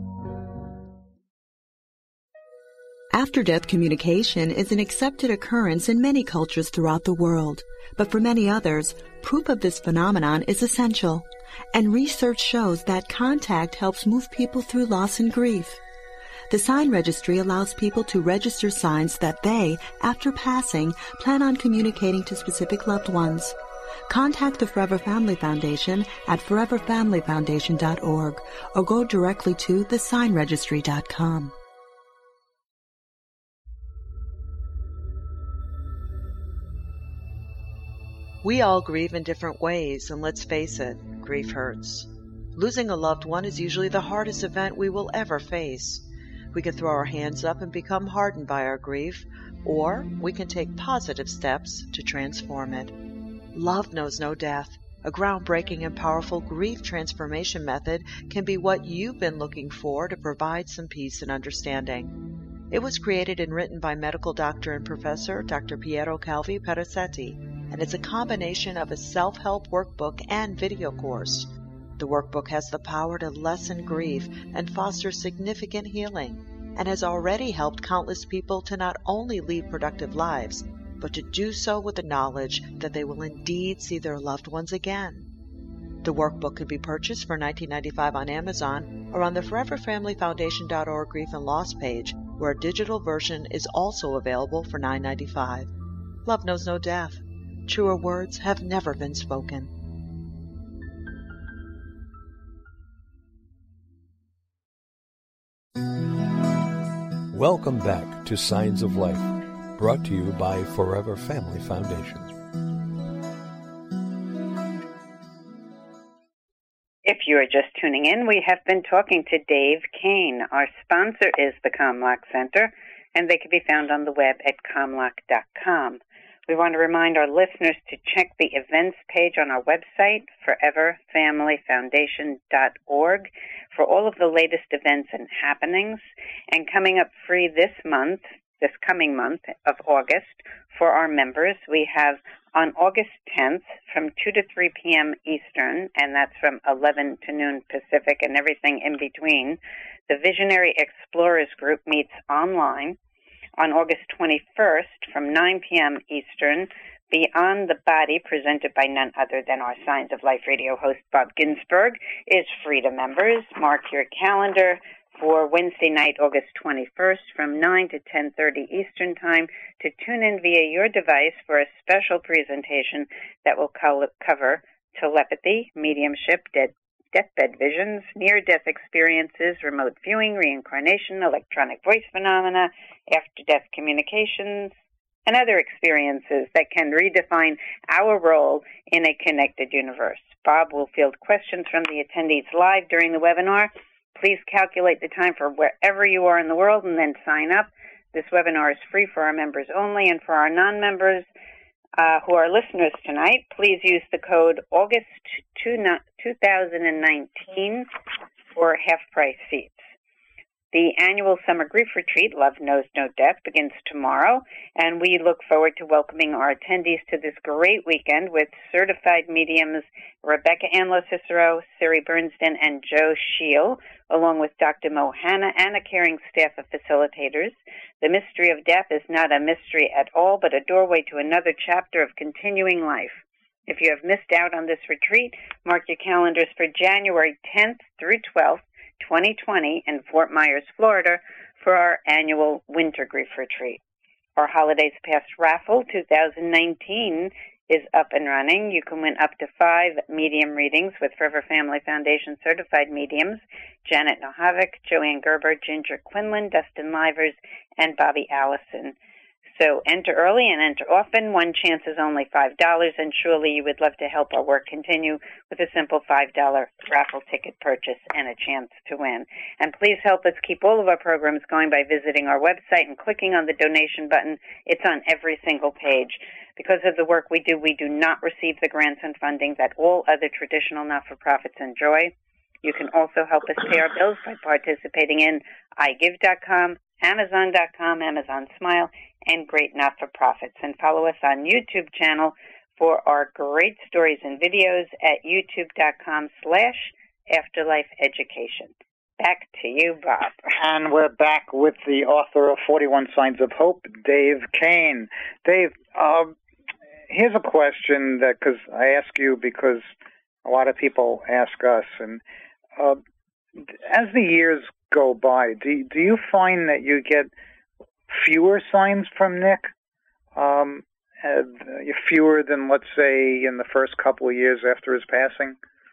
After-death communication is an accepted occurrence in many cultures throughout the world, but for many others, proof of this phenomenon is essential, and research shows that contact helps move people through loss and grief. The Sign Registry allows people to register signs that they, after passing, plan on communicating to specific loved ones. Contact the Forever Family Foundation at forever family foundation dot org or go directly to the sign registry dot com. We all grieve in different ways, and let's face it, grief hurts. Losing a loved one is usually the hardest event we will ever face. We can throw our hands up and become hardened by our grief, or we can take positive steps to transform it. Love knows no death. A groundbreaking and powerful grief transformation method can be what you've been looking for to provide some peace and understanding. It was created and written by medical doctor and professor Doctor Piero Calvi Perazzetti, and it's a combination of a self-help workbook and video course. The workbook has the power to lessen grief and foster significant healing, and has already helped countless people to not only lead productive lives, but to do so with the knowledge that they will indeed see their loved ones again. The workbook can be purchased for nineteen ninety-five dollars on Amazon or on the forever family foundation dot org Grief and Loss page, where a digital version is also available for nine ninety-five. Love knows no death. Truer words have never been spoken. Welcome back to Signs of Life, brought to you by Forever Family Foundation. If you are just tuning in, we have been talking to Dave Kane. Our sponsor is the Kamlak Center, and they can be found on the web at kamlak dot com. We want to remind our listeners to check the events page on our website, forever family foundation dot org, for all of the latest events and happenings. And coming up free this month, this coming month of August, for our members, we have on August tenth from two to three p.m. Eastern, and that's from eleven to noon Pacific and everything in between, the Visionary Explorers Group meets online. On August twenty-first, from nine p.m. Eastern, Beyond the Body, presented by none other than our Signs of Life radio host, Bob Ginsberg, is free to members. Mark your calendar for Wednesday night, August twenty-first, from nine to ten thirty Eastern Time, to tune in via your device for a special presentation that will co- cover telepathy, mediumship, dead, deathbed visions, near-death experiences, remote viewing, reincarnation, electronic voice phenomena, after-death communications, and other experiences that can redefine our role in a connected universe. Bob will field questions from the attendees live during the webinar. Please calculate the time for wherever you are in the world and then sign up. This webinar is free for our members only, and for our non-members uh, who are listeners tonight, please use the code August two thousand nineteen for half-price seats. The annual Summer Grief Retreat, Love Knows No Death, begins tomorrow, and we look forward to welcoming our attendees to this great weekend with certified mediums Rebecca Anlo Cicero, Siri Bernstein, and Joe Scheel, along with Doctor Mo Hanna and a caring staff of facilitators. The mystery of death is not a mystery at all, but a doorway to another chapter of continuing life. If you have missed out on this retreat, mark your calendars for January tenth through twelfth, twenty twenty in Fort Myers, Florida, for our annual Winter Grief Retreat. Our Holidays Past raffle two thousand nineteen is up and running. You can win up to five medium readings with Forever Family Foundation certified mediums, Janet Nohavik, Joanne Gerber, Ginger Quinlan, Dustin Livers, and Bobby Allison. So enter early and enter often. One chance is only five dollars, and surely you would love to help our work continue with a simple five dollar raffle ticket purchase and a chance to win. And please help us keep all of our programs going by visiting our website and clicking on the donation button. It's on every single page. Because of the work we do, we do not receive the grants and funding that all other traditional not-for-profits enjoy. You can also help us pay our bills by participating in i give dot com, amazon dot com, Amazon Smile, and great not-for-profits. And follow us on YouTube channel for our great stories and videos at youtube dot com slash afterlife education. Back to you, Bob. And we're back with the author of forty-one Signs of Hope, Dave Kane. Dave, uh, here's a question that, because I ask you because a lot of people ask us, and uh, as the years go by, do, do you find that you get fewer signs from Nick? Um, uh, fewer than, let's say, in the first couple of years after his passing?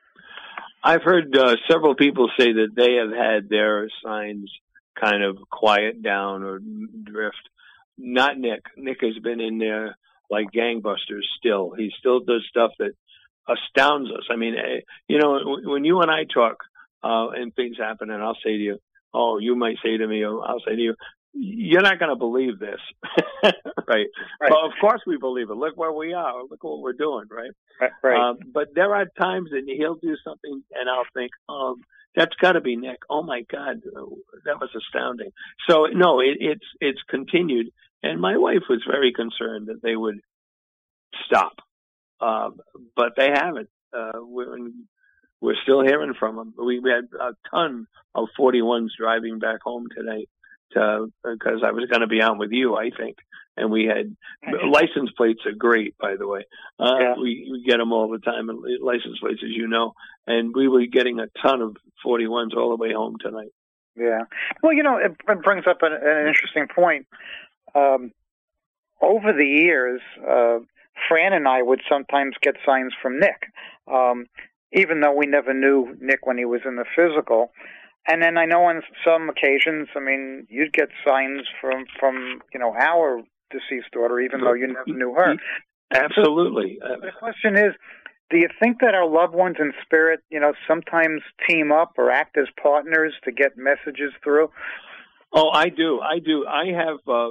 I've heard uh, several people say that they have had their signs kind of quiet down or drift. Not Nick. Nick has been in there like gangbusters still. He still does stuff that astounds us. I mean, you know, when you and I talk uh, and things happen, and I'll say to you, oh, you might say to me, or I'll say to you, you're not going to believe this, right? right? Well, of course we believe it. Look where we are. Look what we're doing, right? Right. right. Um, but there are times that he'll do something, and I'll think, oh, that's got to be Nick. Oh, my God, that was astounding. So, no, it, it's it's continued. And my wife was very concerned that they would stop, uh, but they haven't. Uh, we're, we're still hearing from them. We, we had a ton of forty-ones driving back home today. Because I was going to be on with you, I think. And we had license plates are great, by the way. Uh, yeah. we, we get them all the time, and license plates, as you know. And we were getting a ton of forty-ones all the way home tonight. Yeah. Well, you know, it, it brings up an, an interesting point. Um, over the years, uh, Fran and I would sometimes get signs from Nick, um, even though we never knew Nick when he was in the physical. And then I know on some occasions, I mean, you'd get signs from, from you know, our deceased daughter, even though you never knew her. Absolutely. So the question is, do you think that our loved ones in spirit, you know, sometimes team up or act as partners to get messages through? Oh, I do. I do. I have uh,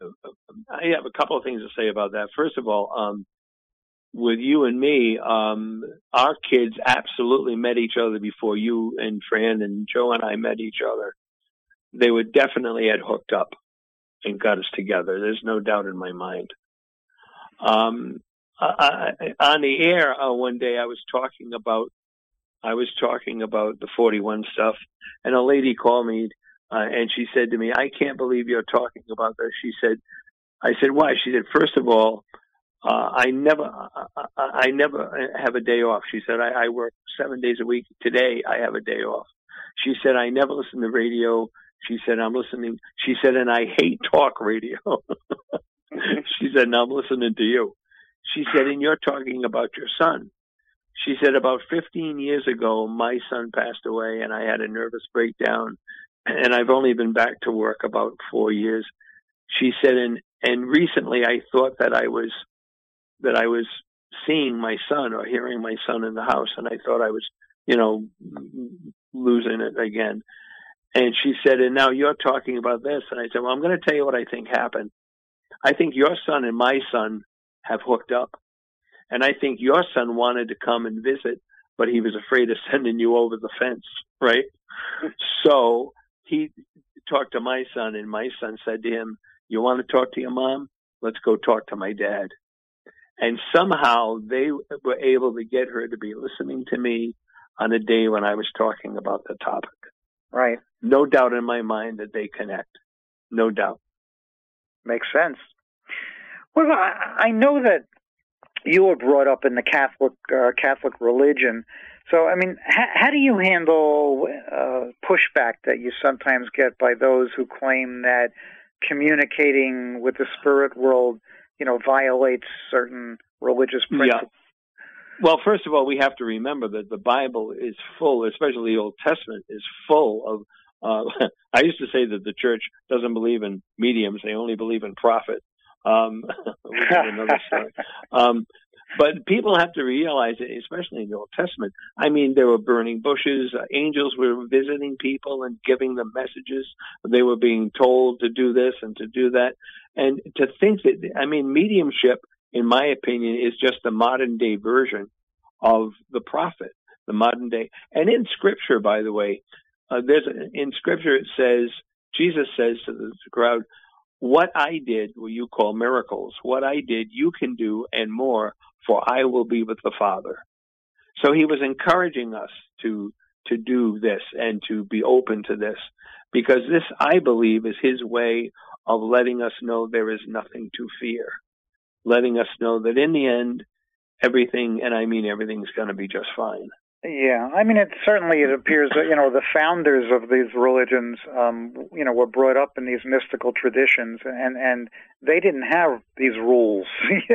I have a couple of things to say about that. First of all, um, with you and me, um, our kids absolutely met each other before you and Fran and Joe and I met each other. They would definitely had hooked up and got us together. There's no doubt in my mind. Um, I, I, on the air uh, one day, I was talking about I was talking about the forty-one stuff, and a lady called me uh, and she said to me, "I can't believe you're talking about this." She said, "I said why?" She said, "First of all, Uh, I never, I, I never have a day off." She said, I, I work seven days a week. Today, I have a day off. She said, I never listen to radio. She said, I'm listening. She said, and I hate talk radio. She said, now I'm listening to you. She said, and you're talking about your son. She said, about fifteen years ago, my son passed away, and I had a nervous breakdown, and I've only been back to work about four years. She said, and, and recently I thought that I was, that I was seeing my son or hearing my son in the house, and I thought I was, you know, losing it again. And she said, and now you're talking about this. And I said, well, I'm going to tell you what I think happened. I think your son and my son have hooked up. And I think your son wanted to come and visit, but he was afraid of sending you over the fence, right? So he talked to my son, and my son said to him, you want to talk to your mom? Let's go talk to my dad. And somehow they were able to get her to be listening to me on a day when I was talking about the topic. Right. No doubt in my mind that they connect. No doubt. Makes sense. Well, I, I know that you were brought up in the Catholic uh, Catholic religion. So, I mean, ha- how do you handle uh, pushback that you sometimes get by those who claim that communicating with the spirit world, you know, violates certain religious principles? Yeah. Well, first of all, we have to remember that the Bible is full, especially the Old Testament, is full of, uh, I used to say that the church doesn't believe in mediums, they only believe in prophet. Um, we have another story. Um, but people have to realize, especially in the Old Testament, I mean, there were burning bushes, uh, angels were visiting people and giving them messages. They were being told to do this and to do that. And to think that, I mean, mediumship, in my opinion, is just the modern day version of the prophet, the modern day. And in Scripture, by the way, uh, there's a, in Scripture it says, Jesus says to the crowd, what I did, what you call miracles, what I did, you can do and more, for I will be with the Father. So he was encouraging us to to do this and to be open to this, because this, I believe, is his way of letting us know there is nothing to fear, letting us know that in the end, everything, and I mean everything's going to be just fine. Yeah, I mean, it certainly it appears that, you know, the founders of these religions, um, you know, were brought up in these mystical traditions, and, and they didn't have these rules.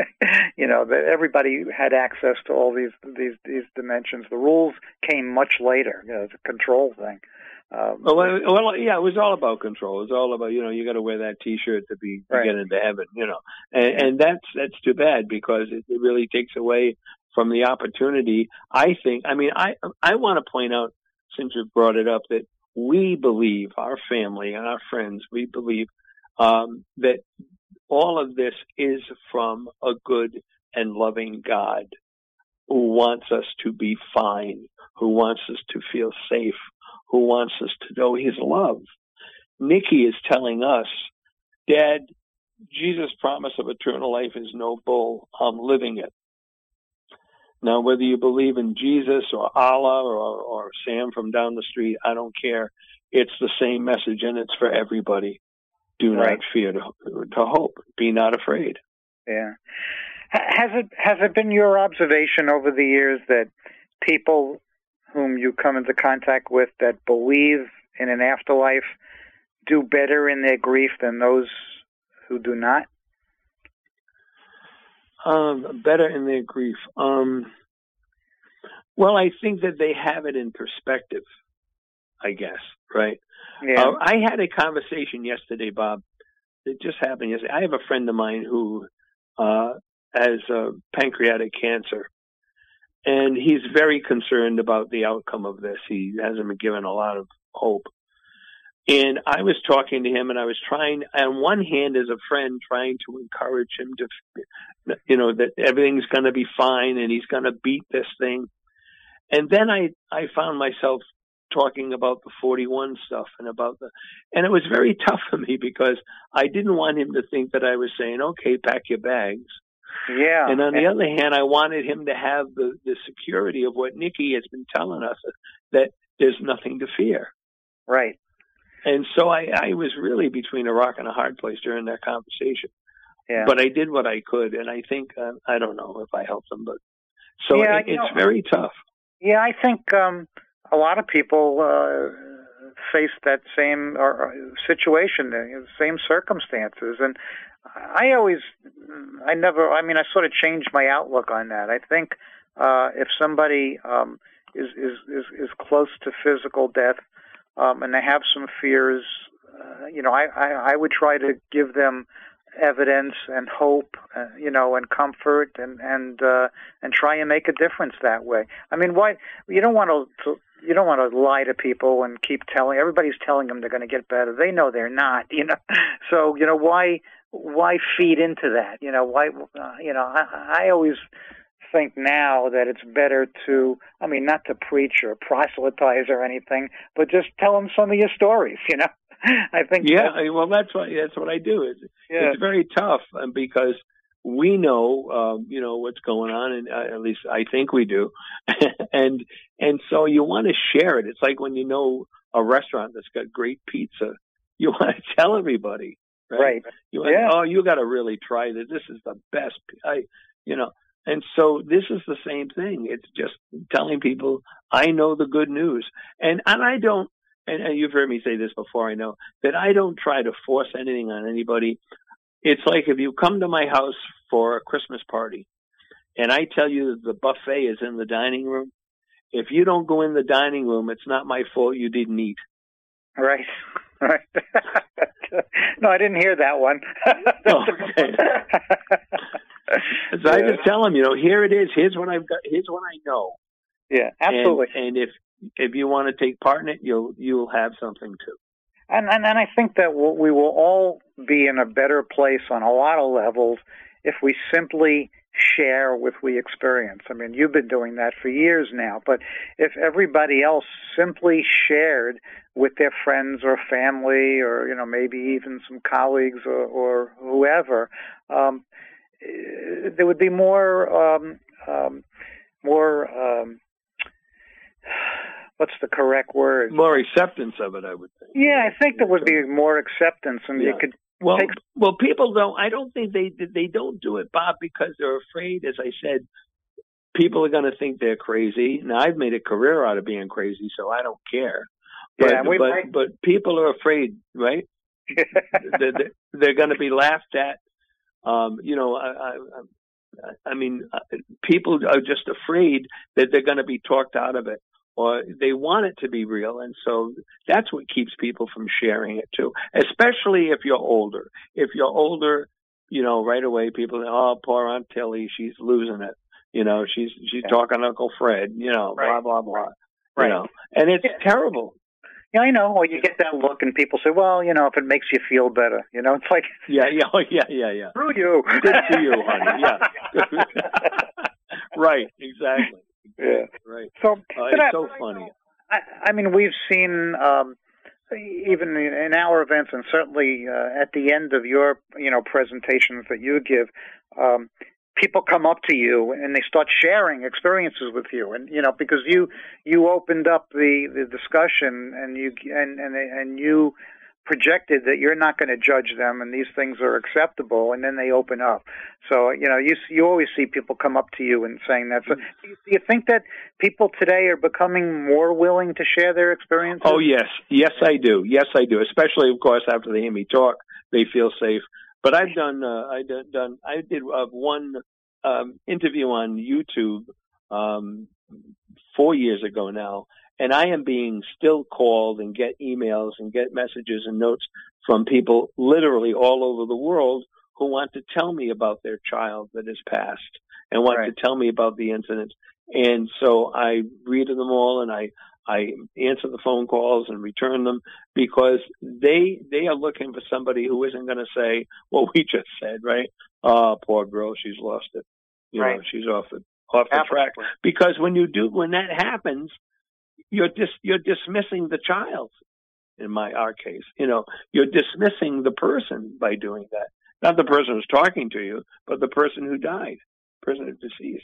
You know, that everybody had access to all these these these dimensions. The rules came much later. You know, it's a control thing. Um, well, well, yeah, it was all about control. It was all about, you know, you got to wear that T-shirt to be to right. get into heaven, you know, and, and that's that's too bad, because it, it really takes away from the opportunity. I think, I mean, I I want to point out, since you've brought it up, that we believe, our family and our friends, we believe um, that all of this is from a good and loving God who wants us to be fine, who wants us to feel safe, who wants us to know his love. Nikki is telling us, Dad, Jesus' promise of eternal life is no bull. I'm living it. Now, whether you believe in Jesus or Allah or, or Sam from down the street, I don't care. It's the same message, and it's for everybody. Do right. not fear to, to hope. Be not afraid. Yeah. Has it has it been your observation over the years that people whom you come into contact with that believe in an afterlife do better in their grief than those who do not? Um, better in their grief. Um, well, I think that they have it in perspective, I guess, right? Yeah. Uh, I had a conversation yesterday, Bob. It just happened yesterday. I have a friend of mine who uh, has uh, pancreatic cancer, and he's very concerned about the outcome of this. He hasn't been given a lot of hope. And I was talking to him, and I was trying, on one hand, as a friend, trying to encourage him to, you know, that everything's going to be fine and he's going to beat this thing. And then I, I found myself talking about the forty-one stuff and about the, and it was very tough for me, because I didn't want him to think that I was saying, okay, pack your bags. Yeah. And on the other hand, I wanted him to have the, the security of what Nikki has been telling us, that there's nothing to fear. Right. And so I, I was really between a rock and a hard place during that conversation. Yeah. But I did what I could, and I think, uh, I don't know if I helped them, but so yeah, it, it's know, very tough. Yeah, I think um, a lot of people uh, faced that same or, situation, the same circumstances. And I always, I never, I mean, I sort of changed my outlook on that. I think uh, if somebody um, is, is, is, is close to physical death um, and they have some fears, uh, you know, I, I, I would try to give them evidence and hope, uh, you know, and comfort, and and uh, and try and make a difference that way. I mean, why you don't want to you don't want to lie to people and keep telling everybody's telling them they're going to get better. They know they're not, you know. So you know why why feed into that? You know why uh, you know I, I always think now that it's better to, I mean, not to preach or proselytize or anything, but just tell them some of your stories, you know. I think. Yeah, well, that's what that's what I do. It's, yeah. it's very tough because we know, um, you know, what's going on, and uh, at least I think we do, and and so you want to share it. It's like when you know a restaurant that's got great pizza, you want to tell everybody, right? Right. You want, yeah. Oh, you got to really try this. This is the best. I, you know. And so this is the same thing. It's just telling people I know the good news, and and I don't. And, and you've heard me say this before, I know, that I don't try to force anything on anybody. It's like if you come to my house for a Christmas party and I tell you that the buffet is in the dining room, if you don't go in the dining room, it's not my fault you didn't eat. Right, right. No, I didn't hear that one. Oh, okay. So yeah. I just tell them, you know, here it is. Here's what I've got. Here's what I know. Yeah, absolutely. And, and if If you want to take part in it, you'll you'll have something too. And and, and I think that we'll, we will all be in a better place on a lot of levels if we simply share what we experience. I mean, you've been doing that for years now, but if everybody else simply shared with their friends or family or, you know, maybe even some colleagues or, or whoever, um, there would be more, um, um, more, um, what's the correct word? More acceptance of it, I would think. Yeah, I think there would be more acceptance, and yeah. you could. Well, take... well, people don't. I don't think they they don't do it, Bob, because they're afraid. As I said, people are going to think they're crazy. Now, I've made a career out of being crazy, so I don't care. But yeah, we but, might... but people are afraid, right? they're they're going to be laughed at. Um, you know, I. I I mean, people are just afraid that they're going to be talked out of it, or they want it to be real. And so that's what keeps people from sharing it too, especially if you're older. If you're older, you know, right away people say, oh, poor Aunt Tilly, she's losing it. You know, she's she's yeah. talking to Uncle Fred, you know, right. blah, blah, blah. Right. You know, and it's yeah. terrible. Yeah, I know. Or you get that look, and people say, "Well, you know, if it makes you feel better, you know." It's like, yeah, yeah, oh, yeah, yeah, yeah. Screw you. Good for you, honey. Yeah. Right. Exactly. Yeah. Right. So uh, it's I, so funny. I, I mean, we've seen um, even in our events, and certainly uh, at the end of your, you know, presentations that you give. Um, people come up to you and they start sharing experiences with you, and you know, because you you opened up the, the discussion and you and and and you projected that you're not going to judge them and these things are acceptable, and then they open up. So you know, you you always see people come up to you and saying that. So, do you think that people today are becoming more willing to share their experiences? Oh yes, yes I do, yes I do. Especially, of course, after they hear me talk, they feel safe. But I've done, uh, I did, done, I did uh, one um, interview on YouTube um, four years ago now, and I am being still called and get emails and get messages and notes from people literally all over the world who want to tell me about their child that has passed and want right. to tell me about the incident. And so I read them all, and I. I answer the phone calls and return them because they they are looking for somebody who isn't going to say what we just said, right? Oh, poor girl, she's lost it. You right. know, she's off the off the track. Because when you do, when that happens, you're dis, you're dismissing the child. In my our case, you know, you're dismissing the person by doing that. Not the person who's talking to you, but the person who died, the person who's deceased.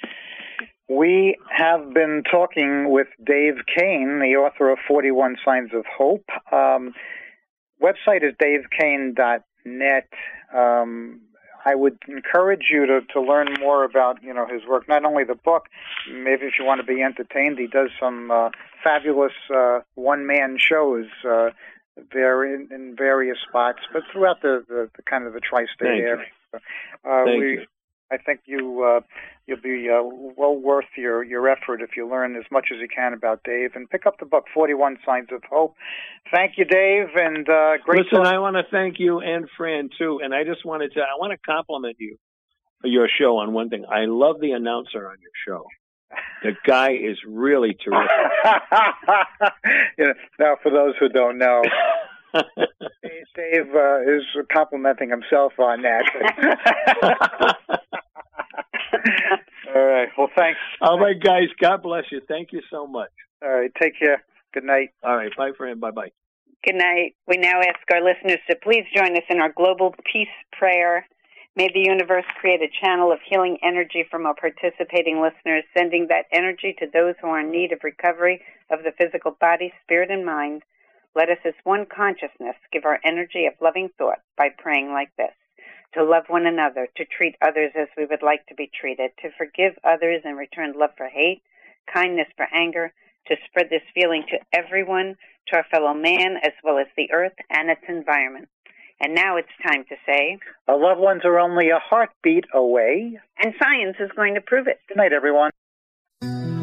We have been talking with Dave Kane, the author of forty-one Signs of Hope. Um, website is dave kane dot net. Um, I would encourage you to, to learn more about, you know, his work. Not only the book, maybe if you want to be entertained, he does some uh, fabulous uh, one-man shows uh, there in, in various spots, but throughout the, the, the kind of the tri-state Thank area. You. Uh, Thank we, you. I think you uh, you'll be uh, well worth your, your effort if you learn as much as you can about Dave, and pick up the book forty-one Signs of Hope. Thank you, Dave, and uh, great. Listen, talk. I want to thank you and Fran too, and I just wanted to I want to compliment you for your show on one thing. I love the announcer on your show. The guy is really terrific. You know, now, for those who don't know, Dave uh, is complimenting himself on that. All right. Well, thanks. All right, guys. God bless you. Thank you so much. All right. Take care. Good night. All right. Bye, friend. Bye-bye. Good night. We now ask our listeners to please join us in our global peace prayer. May the universe create a channel of healing energy from our participating listeners, sending that energy to those who are in need of recovery of the physical body, spirit, and mind. Let us as one consciousness give our energy of loving thought by praying like this: to love one another, to treat others as we would like to be treated, to forgive others and return love for hate, kindness for anger, to spread this feeling to everyone, to our fellow man, as well as the earth and its environment. And now it's time to say, our loved ones are only a heartbeat away. And science is going to prove it. Good night, everyone.